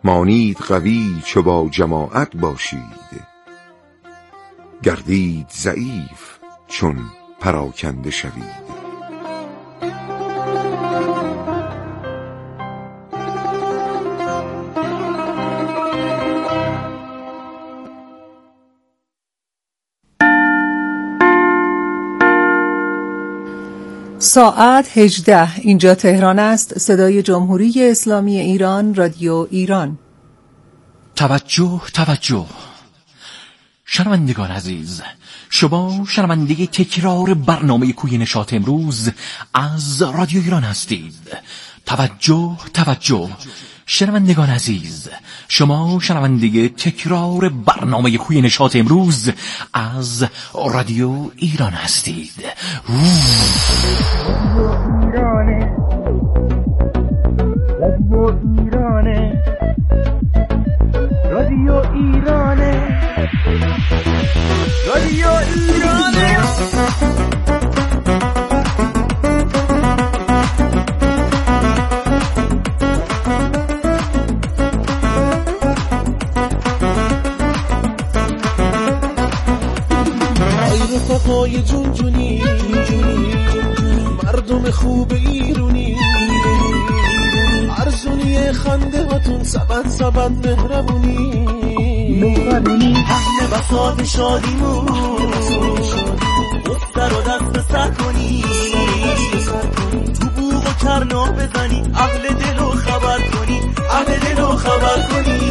مانید قوی چو با جماعت باشید، گردید ضعیف چون پراکنده شوید. ساعت 18. اینجا تهران است. صدای جمهوری اسلامی ایران، رادیو ایران. توجه توجه شنوندگان عزیز، شما شنونده تکرار برنامه کوی نشاط امروز از رادیو ایران هستید. توجه توجه شنوندگان عزیز، شما شنونده تکرار برنامه کوی نشاط امروز از رادیو ایران هستید. رادیو ایرانه، رادیو ایرانه. ای رفقای جونجونی، مردم خوب ایرونی، ارزونی خنده هاتون سبد سبد مهربونی، اهل بساط شادیمون، دفتر و دست سر کنی، تو بوغ و کرنا بزنی، اهل دل و خبر کنی، اهل دل و خبر کنی.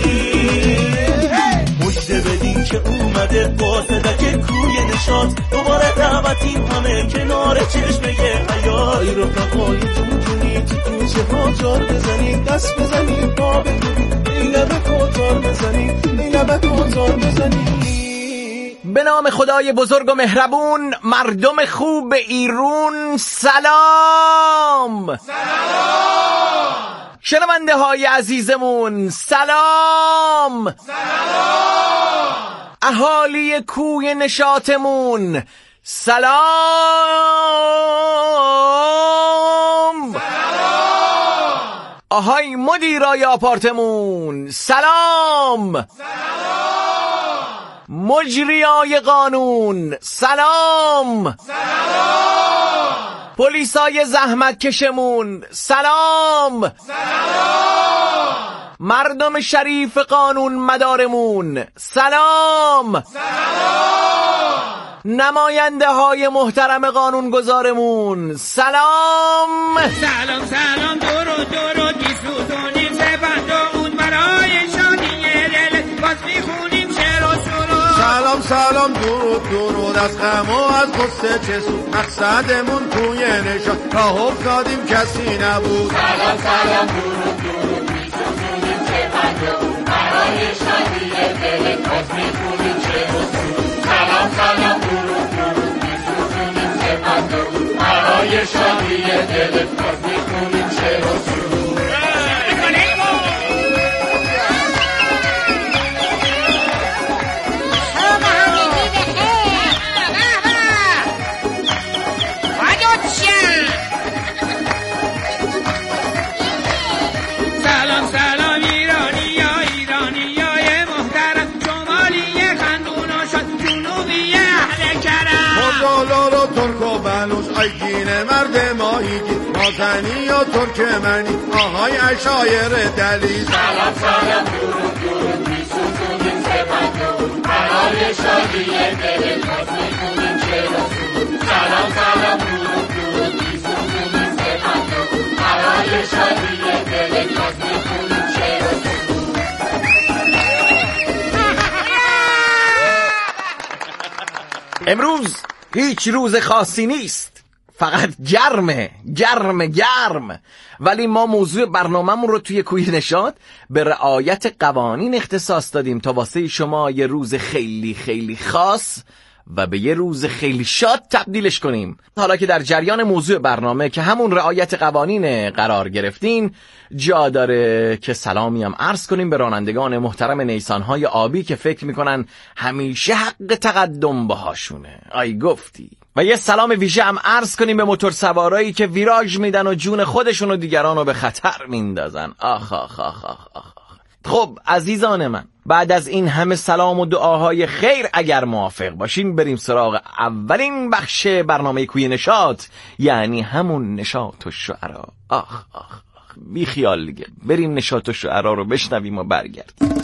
مجده بدین که اومده قاصدک کوی نشاط، دوباره دعوتیم همه کنار چشمه حیات. ای رفقای جونجونی تو کوچه ها جار بزنید، دست بزنید پا بگیرید، این لبه کوتار بزنید، این لبه کوتار بزنید. به نام خدای بزرگ و مهربون، مردم خوب ایرون، سلام. سلام شنونده های عزیزمون، سلام. سلام اهالی کوی نشاطمون، سلام. سلام آهای مدیرای آپارتمون، سلام. سلام مجریای قانون، سلام. سلام پلیسای زحمت کشمون، سلام. سلام مردم شریف قانون مدارمون، سلام. سلام نماینده های محترم قانون گذارمون، سلام. سلام سلام درود درود میسوزونیم سپندامون برای شادی دل، باز میخونیم شعر و سرود. سلام سلام درود درود از غم و از غصه چه سود، مقصدمون توی نشاط راه افتادیم کسی نبود. سلام سلام درود درود میسوزونیم سپندامون برای شادی دل، باز میخونیم شعر و سرود. سلام سلام درود درود میسوزونیم سپندامون برای شادی دل، باز میخونیم شعر و سرود. آیگین مرد ماهیگی نازنی یا ترکمنی، آهای عشایر دلی. سلام سلام درود درود میسوزونیم سپندامون برای شادی دل، باز میخونیم شعر و سرود. سلام سلام درود درود میسوزونیم سپندامون برای شادی دل، باز میخونیم شعر و سرود. امروز هیچ روز خاصی نیست، فقط گرم. ولی ما موضوع برنامه‌مون رو توی کوی نشاط به رعایت قوانین اختصاص دادیم تا واسه شما یه روز خیلی خیلی خاص و به یه روز خیلی شاد تبدیلش کنیم. حالا که در جریان موضوع برنامه که همون رعایت قوانین قرار گرفتین، جا داره که سلامی هم عرض کنیم به رانندگان محترم نیسان‌های آبی که فکر میکنن همیشه حق تقدم باهاشونه. آی گفتی. و یه سلام ویژه هم عرض کنیم به موتورسوارایی که ویراژ میدن و جون خودشون و دیگران رو به خطر میندازن. آخ آخ آخ آخ آخ. خب عزیزان من، بعد از این همه سلام و دعاهای خیر اگر موافق باشین بریم سراغ اولین بخش برنامه کوی نشاط، یعنی همون نشاط و شعرا. آخ بی خیال دیگه، بریم نشاط و شعرا رو بشنویم و برگردیم.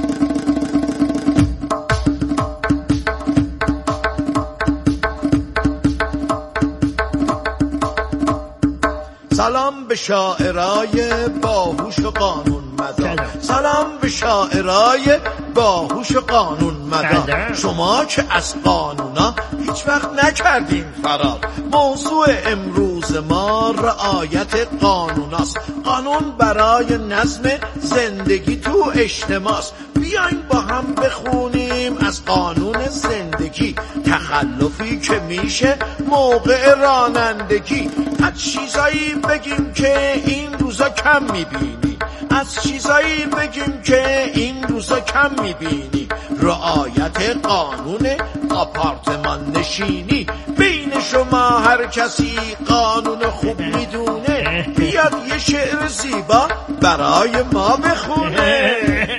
سلام به شاعرای باهوش و قانون مدار، سلام به شاعرای باهوش و قانون مدار. شما که از قانونا هیچ وقت نکردین فرار. موضوع امروز ما رعایت قانوناست. قانون برای نظم زندگی تو اجتماعست. بیاین با هم بخونیم از قانون زندگی، تخلفی که میشه موقع رانندگی. از چیزایی بگیم که این روزا کم میبینی، از چیزایی بگیم که این روزا کم میبینی. رعایت قانون آپارتمان نشینی. بین شما هر کسی قانون خوب میدونه، بیاد یه شعر زیبا برای ما بخونه.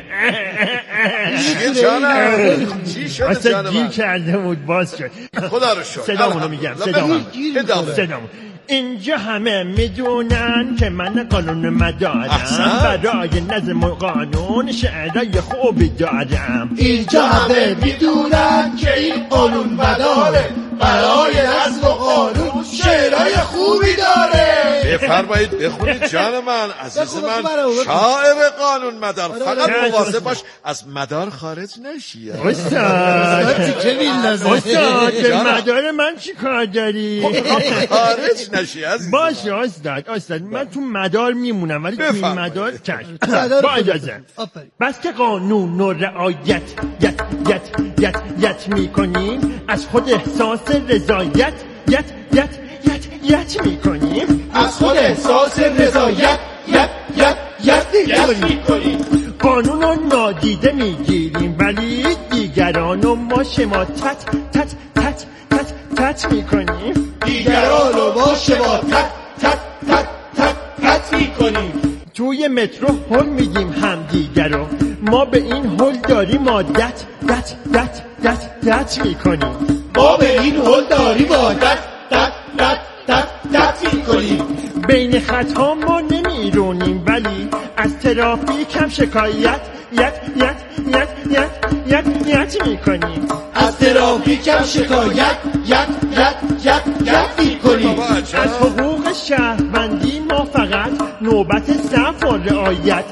چیه جانم؟ چی شده جانم؟ گیر کرده بود، باز شد. خدا رو شد. صدامونو میگم، صدامون. اینجا همه میدونن که من قانون مدارم، برای نظم و قانون شعرهای خوبی دارم. اینجا همه میدونن که این قانون مداره، برای نظم و قانون شعرهای خوبی داره. بفرمایید بخونید جان من، عزیز من. شاعر قانون مدار، فقط مواظب باش از مدار خارج نشی. استاد به مدار من چی کار داری؟ خارج نشی عزیز. باشه استاد من تو مدار میمونم، ولی تو مدار چشم. با اجازه. بس که قانون و رعایت یت میکنیم، از خود احساس رضایت یت میکنیم، از خود احساس رضایت یت میکنیم. قانون رو نادیده میگیریم، ولی دیگران رو ما شما تت میکنیم. دیگران رو ما شما تت میکنیم. توی مترو هل میدیم هم دیگر رو، ما به این هل داریم عادت میکنیم. ما به این هل داریم عادت میکنیم. بین خطا ما نمیرونیم، ولی از ترافیک هم شکایت یت میکنیم. از ترافیک هم شکایت میکنیم. از حقوق شهروندی ما فقط نوبت صف و رعایت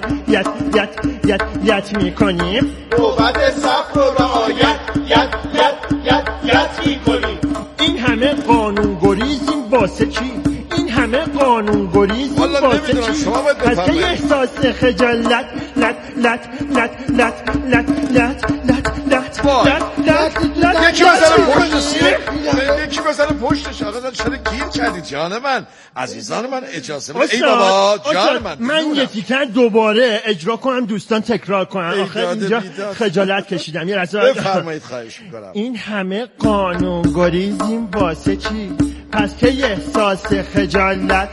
یت میکنیم. نوبت صف و رعایت یت میکنیم. این همه قانون گریزیم واسه چی؟ این همه قانون گریزیم واسه چی؟ پس که احساس خجالت یکی بزنه پشتش. آقا چرا گیر کردی جان من؟ عزیزان من اجازه بده. ای بابا جان من یه تیکر دوباره اجرا کنم، دوستان تکرار کنم. آخه اینجا خجالت کشیدم. یه لحظه بفرمایید، خواهش میکنم. این همه قانون گریزیم واسه چی؟ پس که احساس خجالت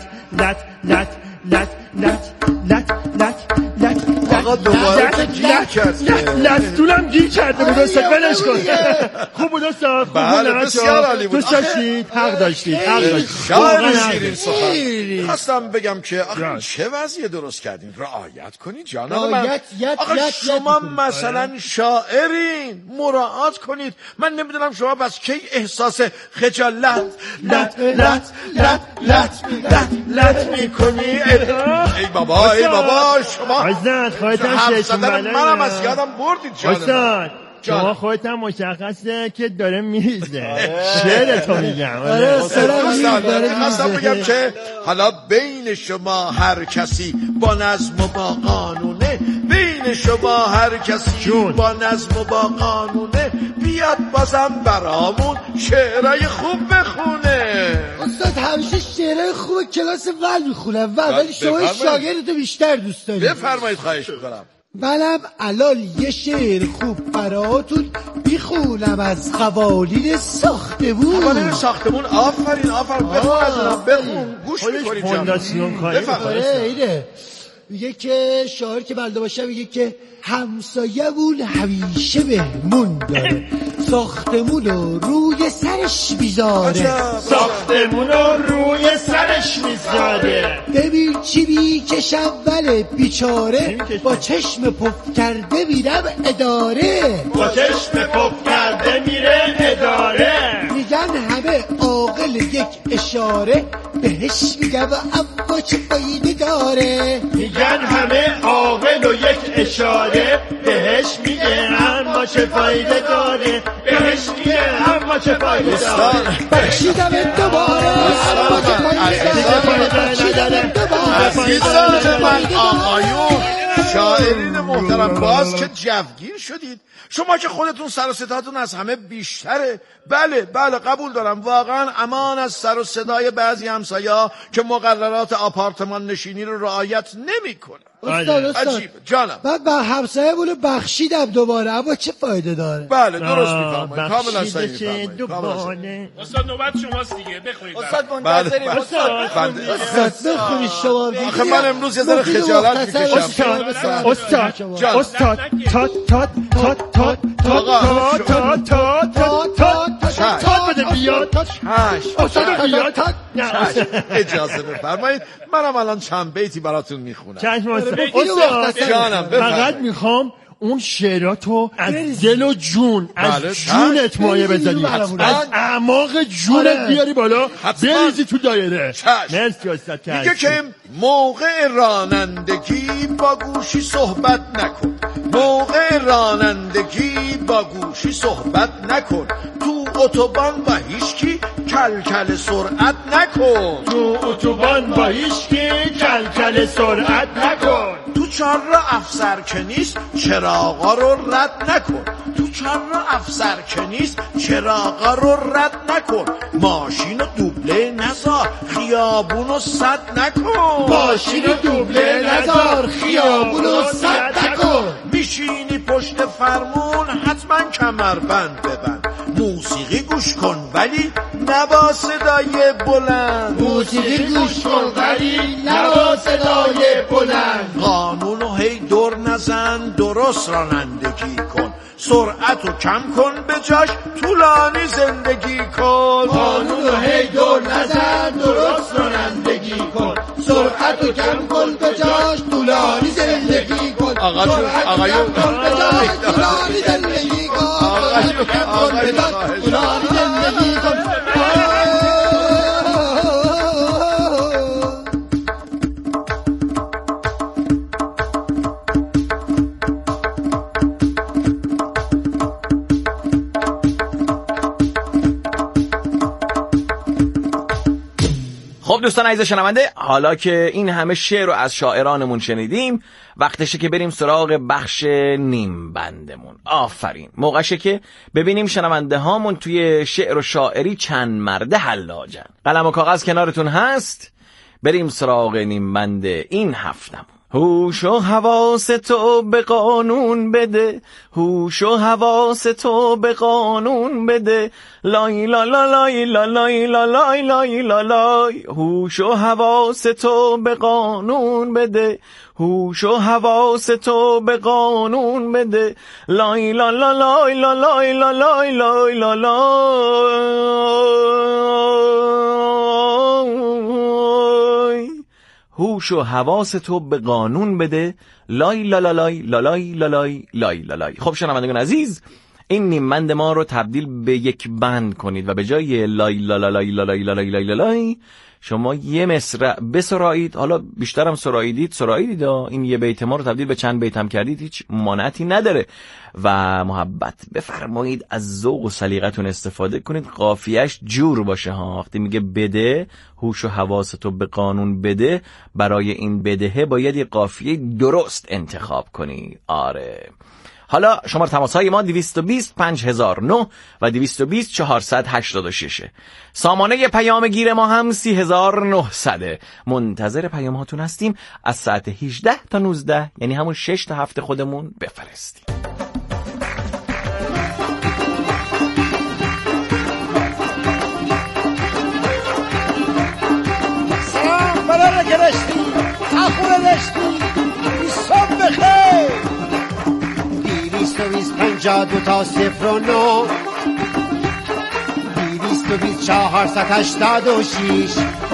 آقا دوباره گیر کرد. لستونم گیر کرده بود استاد، بلش کن. خوب بود استاد. بله بسیار عالی بود. حق داشتید. شاعر شیرین سخن. خواستم بگم که آخه چه وضعی درست کردین؟ رعایت کنید جانم من. آخه شما مثلا شاعرین، مراعات کنید. من نمیدونم شما بس کی احساس خجالت لت میکنی. ای بابا شما عزیزان خواهیتم شیطون بلنه. منم از یادم بردید جانم. شما خودت هم مشخصه که داره میریزه. شعرتو میگم. خواستم بگم که حالا بین شما هر کسی با نظم و با قانونه، بین شما هر کسی با نظم و با قانونه، بیاد بازم برامون شعرهای خوب بخونه. استاد همیشه شعرهای خوب کلاس ول میخونم، ولی شما شاگردتو بیشتر دوست دارید. بفرمایید، خواهش میکنم. منم الان یه شعر خوب براتون میخونم از قوانین ساختمون. قوانین ساختمون. آفرین بخون از اونم، بخون گوش میکنی جان. اینه میگه که شاعر که بلده باشه میگه که همسایه‌مون همیشه بهمون داره، ساختمون رو روی سرش میذاره، ساختمون رو روی سرش میذاره. ببین چی میکشم ولی بیچاره، با چشم پف کرده میرم اداره، با چشم پف کرده میره اداره. میگن همه عاقل یک اشاره، بهش میگم اما چه فایده داره. میگن همه عاقل و یک اشاره، بهش میگه اما چه فایده داره، بهش میگه اما چه فایده داره. بخشیدم دوباره اما چه فایده داره، بخشیدم دوباره. عزیزان من آقایون شاعرین محترم، باز که جوگیر شدید. شما که خودتون سر و صداتون از همه بیشتره. بله قبول دارم، واقعا امان از سر و صدای بعضی همسایه‌ها که مقررات آپارتمان نشینی رو رعایت نمی‌کنن. استاد عجیب جانم. بعد با همسایه بولو بخشیدم دوباره، اما چه فایده داره؟ بله درست میفهمید، کاملا صحیح میفهمید. استاد نوبت شماست دیگه، بخونید. استاد منتظریم. استاد بخونید شما. آخه من امروز یه ذره خجالت میکشم. استاد تا بده بیاد. استاد بیاد. اجازه بفرمایید منم الان چند بیتی براتون میخونم. استاد جانم فقط میخوام اون شعراتو از دل و جون، از جونت مایه بزنی، از اعماق جونت بیاری بالا، بریزی تو دایره. مرسی استاد. میگه که موقع رانندگی با گوشی صحبت نکن، موقع رانندگی با گوشی صحبت نکن، تو اتوبان با هیچکی کلکل سرعت نکن، تو اتوبان با هیچکی کلکل سرعت نکن، تو چهارراه افسر که نیست چراغا رو رد نکن، تو چهارراه افسر که نیست چراغا رو رد نکن، ماشین و دوبله نزار خیابونو سد نکن، ماشین و دوبله نزار خیابونو سد نکن، میشینی پشت فرمون حتما کمربند ببند، موسیقی گوش کن ولی نبا صدای بلند، موسیقی گوش کن ولی نبا صدای بلند، قانونو هی دور نزن درست رانندگی کن، سرعتو کم کن به جاش طولانی زندگی کن، قانونو هی دور نزن درست رانندگی کن، سرعتو کم کن به جاش طولانی زندگی کن، آقایون طولانی زندگی کن، طولانی زندگی کن. خب دوستان عزیز شنونده، حالا که این همه شعر رو از شاعرانمون شنیدیم، وقتشه که بریم سراغ بخش نیم بندمون. آفرین، موقعشه که ببینیم شنونده هامون توی شعر و شاعری چند مرده حلاجن. قلم و کاغذ کنارتون هست؟ بریم سراغ نیم بند این هفتمون. هوش و حواس تو به قانون بده، هوش و حواس تو به قانون بده، لای لا لا لای لا لای لا لای لای لا لای، هوش و حواس تو به قانون بده، هوش و حواس تو به قانون بده، لای لا لا لای لا لای لا لای لای لا لای، هوش و حواس تو به قانون بده، لای لا لا لای لا لای لا لای لای لا لای. خب شنوندگان عزیز، این نیم بند ما رو تبدیل به یک بند کنید و به جای لای لا لا لای لا لای لا لای لای لای شما یه مصرع بسرایید. حالا بیشترم سراییدید این یه بیت ما رو تبدیل به چند بیت هم کردید، هیچ مانعتی نداره و محبت بفرمایید، از ذوق و سلیقتون استفاده کنید، قافیه‌اش جور باشه ها. وقتی میگه بده، هوش و حواس تو به قانون بده، برای این بدهه باید یه قافیه درست انتخاب کنید. آره. حالا شماره تماس‌های ما 220 5009 و 220 486. سامانه پیام گیر ما هم 30900. منتظر پیام هاتون هستیم. از ساعت 18 تا 19، یعنی همون 6 تا 7 خودمون بفرستیم. سلام برای گرشتی، اخوره دشتی، 52 تا 09 220 486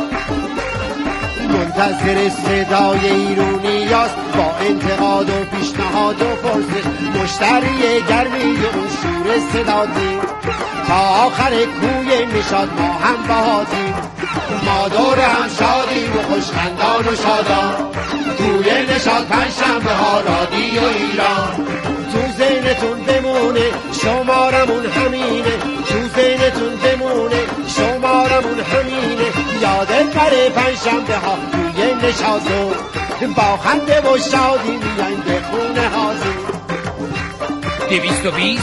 منتظر صدای ایرونیاست با انتقاد و پیشنهاد و پرسش مشتری گرمی اون شور صدادیم تا آخر کوی نشاد ما هم بهادیم ما دور هم شادیم و خوشخندان و شادان توی نشاد پنجشنبه ها رادیو ایران تو ذهنتون بمونه شمارمون همینه تو ذهنتون بمونه شمارمون همینه یادت بره پنجشنبه ها توی نشادو با خنده و شادی میایم به خونه حاضر 220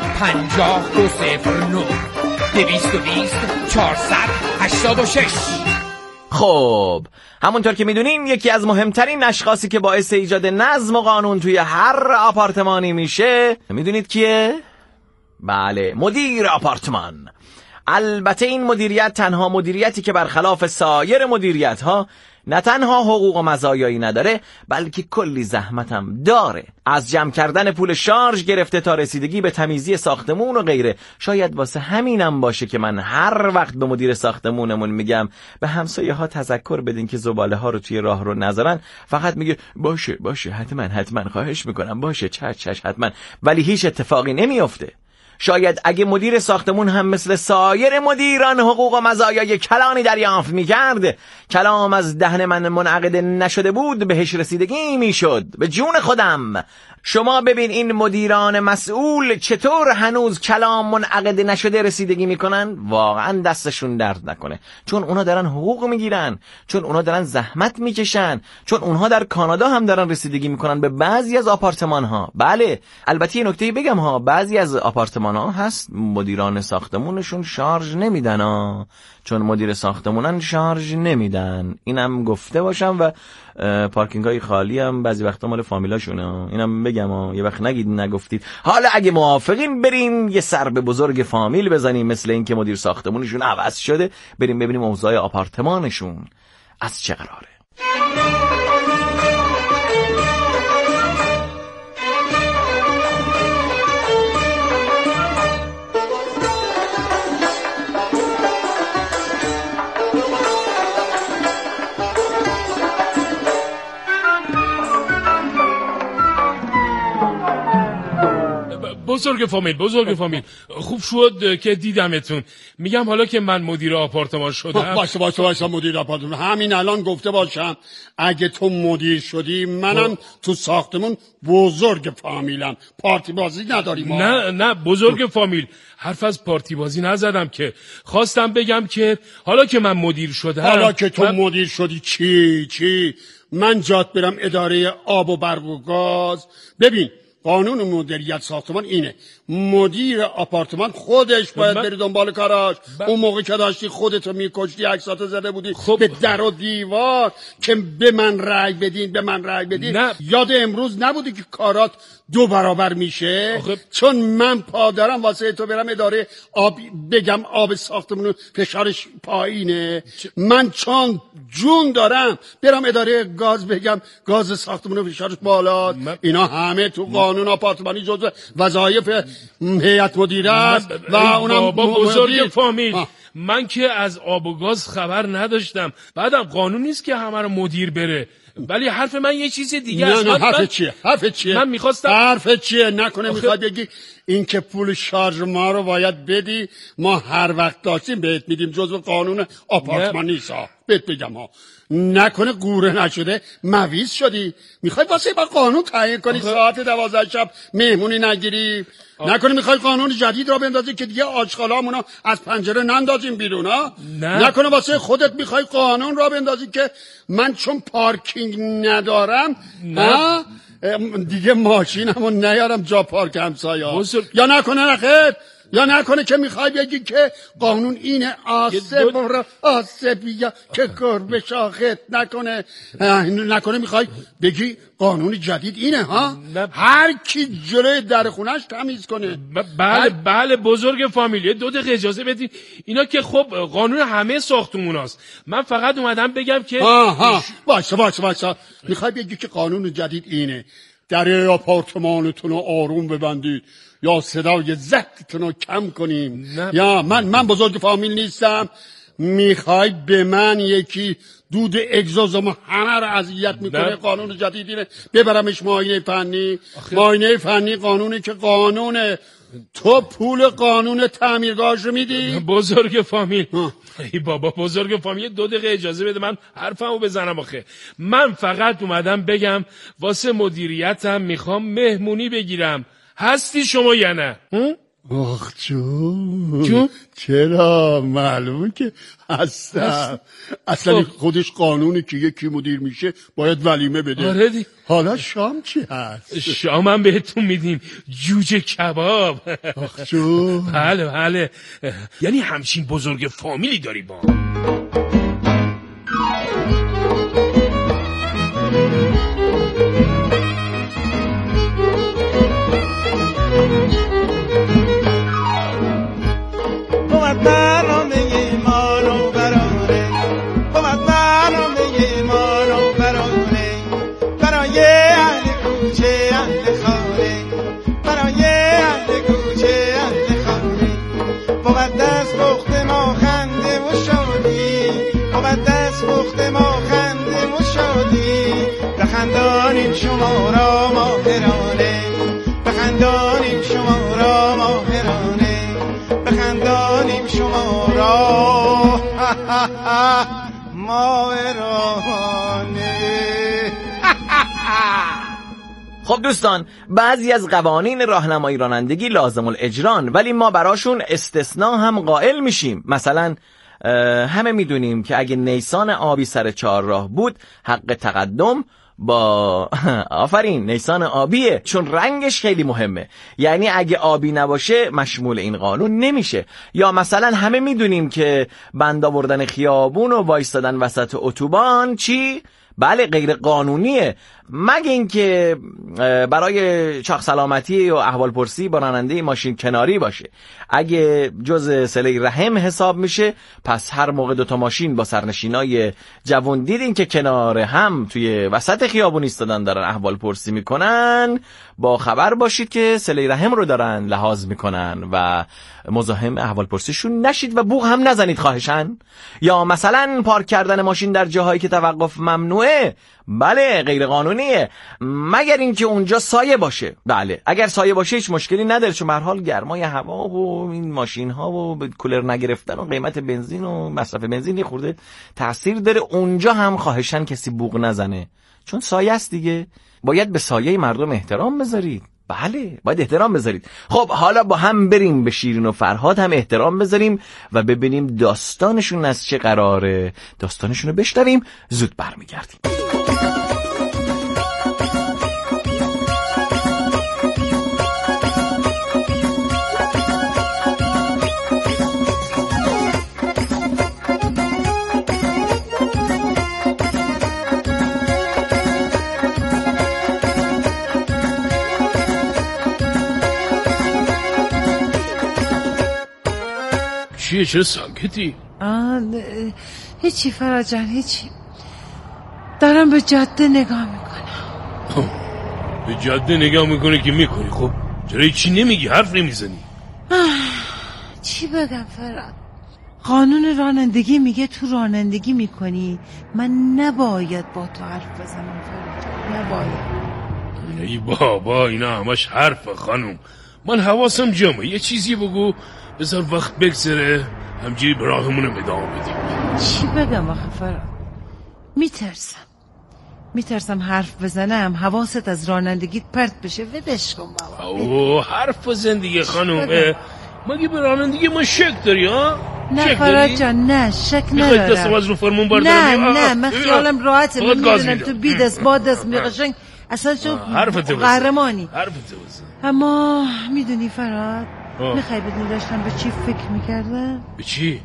5209 220 486. خب همونطور که میدونین یکی از مهمترین اشخاصی که باعث ایجاد نظم و قانون توی هر آپارتمانی میشه میدونید کیه؟ بله، مدیر آپارتمان. البته این مدیریت تنها مدیریتی که برخلاف سایر مدیریت ها نه تنها حقوق و مزایایی نداره بلکه کلی زحمت هم داره، از جمع کردن پول شارژ گرفته تا رسیدگی به تمیزی ساختمون و غیره. شاید واسه همینم باشه که من هر وقت به مدیر ساختمونمون میگم به همسایه ها تذکر بدین که زباله ها رو توی راه رو نذارن، فقط میگه باشه حتما خواهش میکنم، باشه چش حتما، ولی هیچ اتفاقی نمیفته. شاید اگه مدیر ساختمون هم مثل سایر مدیران حقوق و مزایای کلانی دریافت میکرد، کلام از دهن من منعقد نشده بود بهش رسیدگی میشد. به جون خودم شما ببین این مدیران مسئول چطور هنوز کلام منعقد نشده رسیدگی میکنن، واقعا دستشون درد نکنه، چون اونا دارن حقوق میگیرن، چون اونا دارن زحمت میکشن، چون اونها در کانادا هم دارن رسیدگی میکنن به بعضی از آپارتمان ها. بله، البته یه نکته بگم ها، بعضی از آپارتمان ها هست مدیران ساختمونشون شارژ نمیدن ها، چون مدیر ساختمونن شارژ نمیدن، اینم گفته باشم. و پارکینگ های خالی هم بعضی وقتا مال فامیلاشونه، اینم بگم ها، یه وقت نگید نگفتید. حالا اگه موافقین بریم یه سر به بزرگ فامیل بزنیم، مثل این که مدیر ساختمونشون عوض شده، بریم ببینیم اوضاع آپارتمانشون از چه قراره. بزرگ فامیل خوب شد که دیدمتون. میگم حالا که من مدیر آپارتمان شدم. باشه مدیر آپارتمان، همین الان گفته باشم اگه تو مدیر شدی منم تو ساختمون بزرگ فامیلم، پارتی بازی نداریم. نه بزرگ فامیل، حرف از پارتی بازی نزدم، که خواستم بگم که حالا که من مدیر شدم. حالا که تو مدیر شدی چی من جات برم اداره آب و برق و گاز. ببین قانون مدیریت ساختمان اینه، مدیر آپارتمان خودش باید بری دنبال کاراش. اون موقع که داشتی خودتو میکشتی، عکساتو زده بودی به در و دیوار که به من رأی بدین. یاد امروز نبودی که کارات 2 برابر میشه؟ چون من پادرم واسه تو برم اداره آب بگم آب ساختمون فشارش پایینه، من چون جون دارم برم اداره گاز بگم گاز ساختمون فشارش بالاست. اینا همه تو قانون آپارتمانی جزء وظایف هیئت مدیره است. و اونم بزرگ فامیل، من که از آب و گاز خبر نداشتم. بعدم قانون نیست که همه رو مدیر بره، ولی حرف من یه چیز دیگه است. حرف چیه؟ من میخواستم حرف چیه؟ نکنه میخواد بگی این که پول شارژ ما رو باید بدی، ما هر وقت داشتیم بهت میدیم، جزو قانون آپارتمان نیست. بهت بگم ها، نکنه قوره نشده مویز شدی میخوای واسه با قانون تعیین کنی ساعت 12 شب مهمونی نگیری؟ نکنه میخوای قانون جدید را بندازی که دیگه آشغالامونو از پنجره نندازیم بیرون؟ نکنه واسه خودت میخوای قانون را بندازی که من چون پارکینگ ندارم دیگه ماشینمو نیارم جا پارک همسایه؟ یا نکنه که میخوای بگی که قانون اینه آسبیا که گربه شاخت؟ نکنه میخوای بگی قانون جدید اینه ها؟ هر کی جلوی در خونش تمیز کنه. بله بزرگ فامیلی، 2 دقیقه اجازه بدین. اینا که خب قانون همه ساختموناست، من فقط اومدم بگم که باشه میخوای بگی که قانون جدید اینه، در آپارتمانتون رو آروم ببندید یا صدای زدتون رو کم کنیم. یا من بزرگ فامیل نیستم، میخواید به من یکی دود اگزوزم همه رو اذیت میکنه. قانون جدیدینه ببرمش معاینه فنی. معاینه فنی قانونه که قانونه. تو پول قانون تعمیرگاهش رو میدی؟ بزرگ فامیل ای بابا بزرگ فامیل 2 دقیقه اجازه بده من حرفمو بزنم. آخه من فقط اومدم بگم واسه مدیریتم میخوام مهمونی بگیرم. هستی شما یا نه؟ آخ جون چرا؟ معلومه که هستم. اصلا خودش قانونی که یکی مدیر میشه باید ولیمه بده. آره دی. حالا شام چی هست؟ شام هم بهتون میدیم جوجه کباب. آخ جون بله یعنی همچین بزرگ فامیلی داری با بخندانیم شما را ماهرانه، بخندانیم شما را ماهرانه، بخندانیم شما را ماهرانه. خب دوستان، بعضی از قوانین راهنمایی رانندگی لازم الاجران، ولی ما براشون استثناء هم قائل میشیم. مثلا همه میدونیم که اگه نیسان آبی سر چهارراه بود حق تقدم با آفرین نیسان آبیه، چون رنگش خیلی مهمه. یعنی اگه آبی نباشه مشمول این قانون نمیشه. یا مثلا همه میدونیم که بند آوردن خیابون و وایستادن وسط اتوبان چی؟ بله غیر قانونیه، مگه اینکه برای چاق سلامتی و احوال پرسی با راننده ماشین کناری باشه. اگه جز صله رحم حساب میشه، پس هر موقع 2 ماشین با سرنشینای جوان دیدین که کنار هم توی وسط خیابون ایستادن دارن احوال پرسی میکنن، با خبر باشید که صله رحم رو دارن لحاظ میکنن و مزاحم احوال پرسیشون نشید و بوق هم نزنید خواهشن. یا مثلا پارک کردن ماشین در جاهایی که توقف ممنوعه، بله غیر قانونیه، مگر اینکه اونجا سایه باشه. بله اگر سایه باشه هیچ مشکلی نداره، چون به هر حال گرمای هوا و این ماشین ها و کولر نگرفتن و قیمت بنزین و مصرف بنزین خورده تاثیر داره. اونجا هم خواهشن کسی بوق نزنه، چون سایه است دیگه. باید به سایه مردم احترام بذارید. بله باید احترام بذارید. خب حالا با هم بریم به شیرین و فرهاد هم احترام بذاریم و ببینیم داستانشون از چه قراره. داستانشون رو بشنویم، زود برمیگردیم. چیه؟ چرا ساکتی؟ هیچی فرهاد جان، هیچی. دارم به جاده نگاه میکنم. به جاده نگاه میکنی که میکنی؟ خب چرا هیچی نمیگی؟ حرف نمیزنی؟ چی بگم فرهاد؟ قانون رانندگی میگه تو رانندگی میکنی من نباید با تو حرف بزنم فرهاد، نباید. ای بابا اینا همش حرف خانم. من حواسم جمعه، یه چیزی بگو بذار وقت بگذره همجوری به راهمون ادامه بدیم. چی بگم آخه فرهاد؟ میترسم حرف بزنم حواست از رانندگیت پرت بشه. ولش کن بابا. اوه حرف بزن دیگه خانم. مگه به رانندگی ما شک داری ها؟ نه فرهاد جان نه شک ندارم. دستم از رو فرمون بردارم؟ نه من خیالم راحته. من میدونم تو بی دست با دست میقشنگ اصلا چون قهرمانی. اما میدونی فرهاد میخوای بدونی داشتم به چی فکر میکردم؟ به چی؟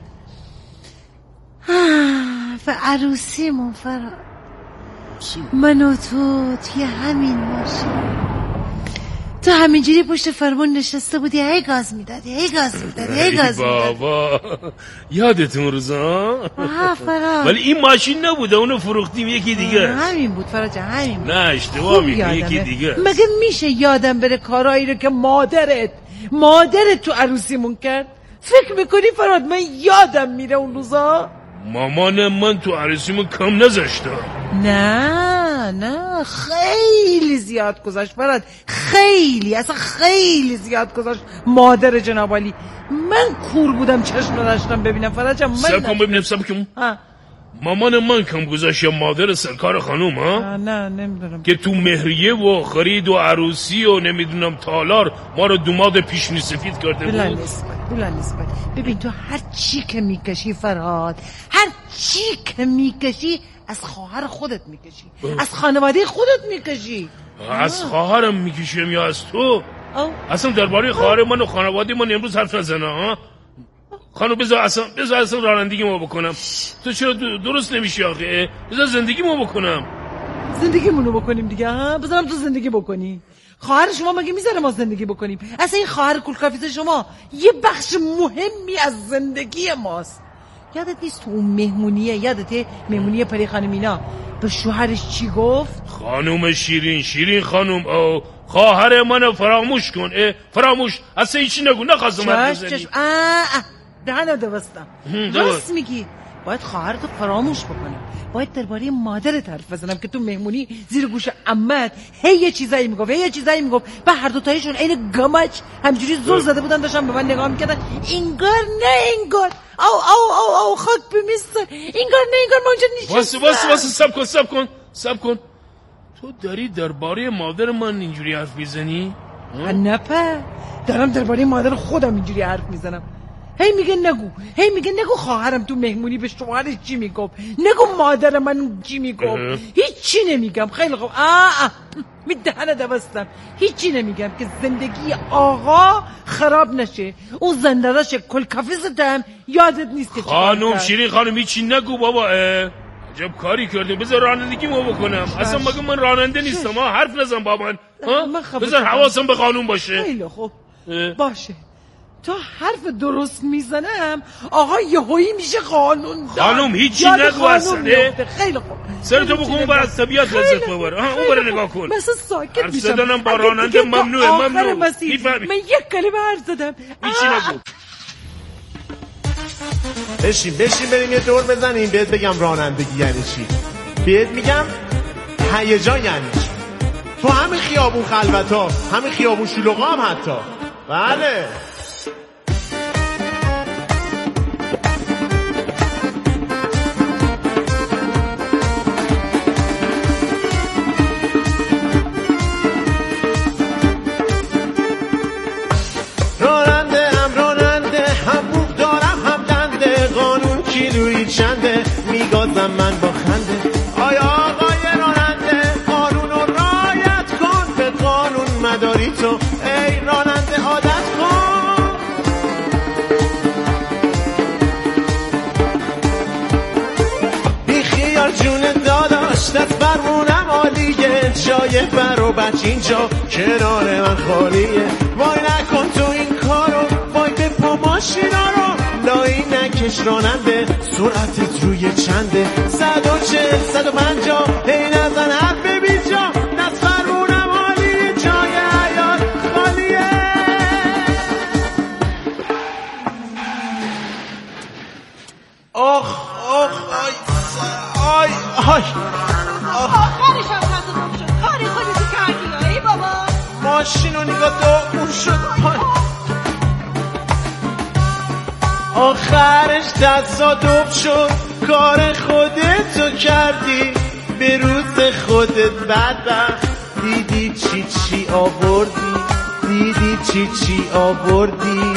به عروسیمون فرهاد. من و تو توی همین ماشین تو همینجوری پشت فرمون نشسته بودی، هی گاز میدادی، هی گاز میدادی، هی گاز میدادی. بابا یادتون روزا؟ فراد ولی این ماشین نبوده، اونو فروختیم یکی دیگه. همین بود فراد جان، همین بود. نه اشتباه میگی، یکی دیگه. مگه میشه یادم بره کارایی رو که مادرت تو عروسیمون کرد؟ فکر میکنی فراد من یادم میره اون روزا؟ مامان من تو عروسیمون کم نذاشته. نه خیلی زیاد گذاشت فراد، خیلی، اصلا خیلی زیاد گذاشت. مادر جناب عالی، من کور بودم چشم نداشتم ببینم فراد جان. سب کن ببینم، سب کن. مامان من کم گذاشت یا مادر سرکار خانوم؟ ها نه نمیدونم که تو مهریه و خرید و عروسی و نمیدونم تالار ما رو دوماد پیشنی سفید کرده بود. بلند نسبت. ببین تو هر چی که میکشی فرهاد، هر چی که میکشی از خواهر خودت میکشی، از خانواده خودت میکشی. از خواهرم میکشیم یا از تو؟ اصلا درباره خواهر من و خانواده من امروز حرف نزنه. ها خانم بذار اصلا رانندگی ما بکنم. تو چرا درست نمیشی آخه؟ بذار زندگی ما بکنم. زندگیمونو بکنیم دیگه. ها بذارم تو زندگی بکنی. خواهر شما مگه میذاره ما زندگی بکنیم؟ اصلا این خواهر کولکافیز شما یه بخش مهمی از زندگی ماست. یادت نیست تو اون مهمونیه، یادته مهمونی پری خانم اینا به شوهرش چی گفت؟ خانم شیرین خانم، او خواهر منو فراموش کن. فراموش اصلا هیچی نگو، نخواستم حرف بزنی. دهنو دوستم. راست میگی، باید خواهرتو فراموش بکنم. باید درباره مادرت حرف بزنم که تو مهمونی زیر گوش عمت یه چیزایی میگفت و هر دو تایشون عین گمچ همجوری زل زده بودن، داشتن به من نگاه میکردن. انگار او خاک بمیستن. انگار ما اونجا نشستن. واسه سب کن. تو داری درباره مادر من اینجوری حرف میزنی؟ نه دارم درباره مادر خودم اینجوری حرف میزنم. هی میگه نگو خواهرم تو مهمونی به شوهرش چی میگفت، نگو مادر من چی میگفت. هیچی نمیگم. خیلی خوب. میدهنه دوستم. هیچی نمیگم که زندگی آقا خراب نشه. اون زندراش کلکافیزتم یادت نیست که خانم شیرین خانم هیچی نگو بابا. عجب کاری کردیم. بذار رانندگی ما بکنم. اصلا مگه من راننده نیستم؟ حرف نزن با من. بذار حواسم به قانون باشه. خیلی خوب باشه. تا حرف درست میزنم آقا یهویی میشه قانون دار. خانم هیچی نگو اصلا. خیلی خوب. سرتو بکن بر از طبیعت لذت ببر. اون برای نگاه کن. مثلا ساکت میشم. حرف زدنم با راننده ممنوعه. من یک کلمه حرف زدم. هیچی نگو. بشین بریم یه دور بزنیم بهت بگم رانندگی یعنی چی. بهت میگم هیجان یعنی چی. تو همین خیابون خلوتا، همین خیابون شلوغا هم حتی. بله میگازم من با خنده. آیا آقای راننده قانون رو رعایت کن، به قانون مداری تو ای راننده عادت کن. بی خیال جون داداش دست برمونم عالیه، جای بر و بچ اینجا کنار من خالیه. وای نکن تو این کارو، وای به پا ماشینا رو لایی نکش راننده، سرعتت روی چنده 140 150 هی نزن حرف بی جا، دست فرمونم حالیه، جای عیار خالیه. آخ آی آخرش هم تصادف شد. کاری خودتی کردی ای بابا. ماشین رو نگاه داغون شد. آخرش تصادف شد. کار خودتو کردی، به روز خودت بدبخت. دیدی چی آوردی.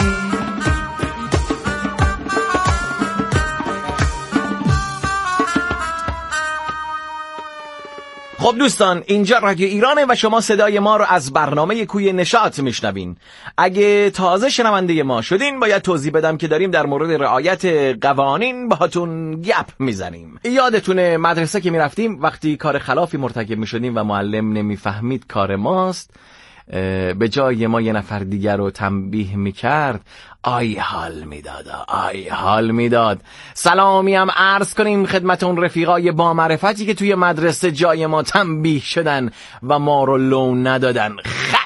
خب دوستان، اینجا رادیو ایرانه و شما صدای ما رو از برنامه کوی نشاط میشنوین. اگه تازه شنونده ما شدین باید توضیح بدم که داریم در مورد رعایت قوانین باهاتون گپ میزنیم. یادتونه مدرسه که میرفتیم وقتی کار خلافی مرتکب میشدیم و معلم نمیفهمید کار ماست، به جای ما یه نفر دیگر رو تنبیه میکرد، آی حال میداد. سلامی هم عرض کنیم خدمت اون رفیقای با معرفتی که توی مدرسه جای ما تنبیه شدن و ما رو لو ندادن.